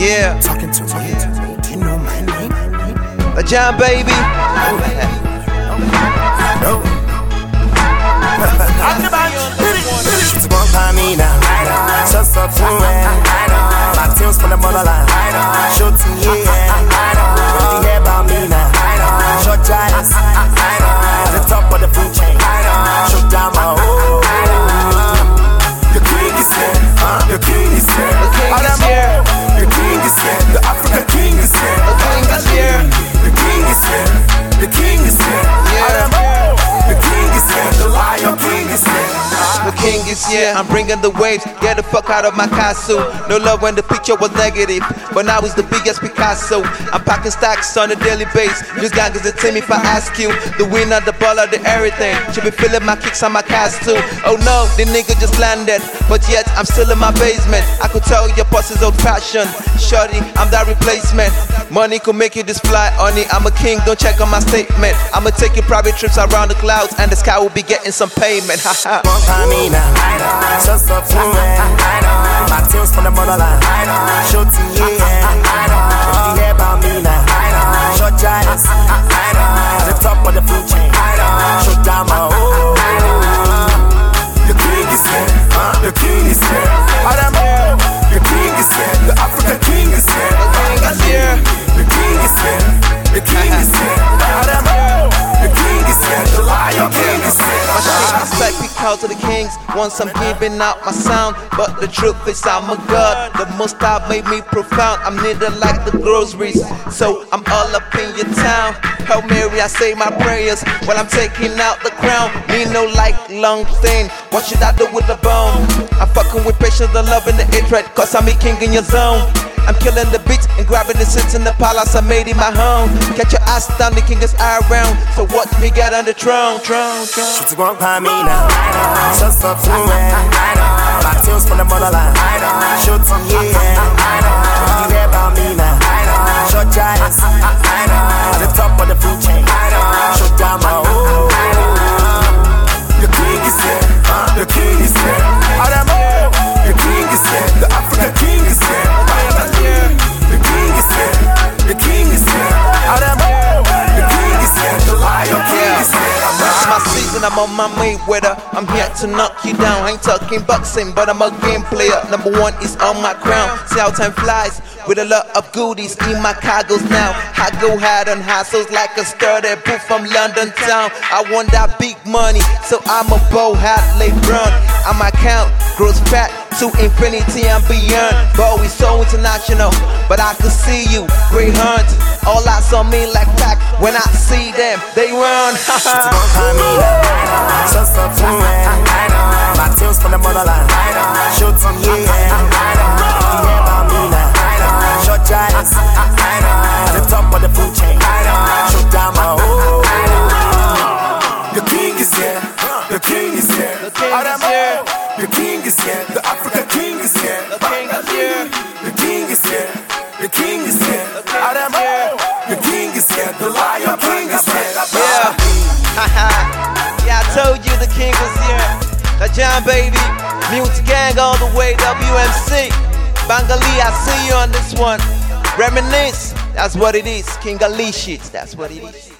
Yeah. Talking to me, you know my name. The John baby. She's one by me now. Just up to my tunes from the motherland. Show to you, what you hear about me now? Short giants, the top of the food chain. Show down my own. The king is here, the king is here. The king is here. The king is here. The African king is here. The king is here. The king is here. The king is here. The king is here. The lion king is here. The king is here, I'm bringing the waves. Get the fuck out of my castle. No love when the picture was negative, but now it's the biggest Picasso. I'm packing stacks on a daily base. Just gangers that tell me if I ask you. The winner, the baller, the everything. Should be feeling my kicks on my cast too. Oh no, the nigga just landed, but yet I'm still in my basement. I could tell your pussy's old fashioned. Shorty, I'm that replacement. Money could make you just fly, honey. I'm a king, don't check on my statement. I'ma take you private trips around the clouds, and the sky will be getting some payment. Haha. Just up to my tunes from the motherland. Show to you, what you hear about me now? Short giants, the top of the food chain. Show down my own. The king is here, the king is here. The king is here, the African king is here. The king is here. The king is here, the king is here. The king is here, the lion king is here. My shit is like peak out to the kings. Once I'm giving out my sound, but the truth is I'm a god. The most I've made me profound. I'm neither like the groceries, so I'm all up in your town. Hail Mary, I say my prayers while I'm taking out the crown. Me no like long thing. What should I do with the bone? I'm fucking with patience, the love and the hatred, cause I'm a king in your zone. I'm killing the beats and grabbing the seats in the palace I made in my home. Catch your ass down, the king is around. So watch me get on the throne. She's one by me now. Just up to my tunes from the motherland. Show to you, what you hear about me now? Short giants, the top of the food chain. Show down my own. The king is here, the king is here. The king is here, the African king is here. The king is here, the king is here. The king is here, the lion king is here. It's my season, I'm on my Mayweather. I'm here to knock you down. I ain't talking boxing, but I'm a game player. Number one is on my crown. See how time flies with a lot of goodies in my cargoes now. I go hard on hassles like a sturdy boo from London town. I want that big money, so I'm a bow hat LeBron. On my account grows fat to infinity and beyond. Boy, we so international, but I could see you, great hunt. All eyes on me like pack. When I see them, they run. Just up to my tunes from the motherland. Show to you, what you hear about me now? Short giants, the top of the food chain. Show down my own. The king is here, the king is here. The king is here. The king is here, the African king is here. The king is here. The king is here, the king is here. The king is here, the lion king is here. Yeah. Yeah, I told you the king was here. The John baby, Mute gang all the way, WMC. Bangali, I see you on this one. Reminisce, that's what it is. King Ali shit, that's what it is.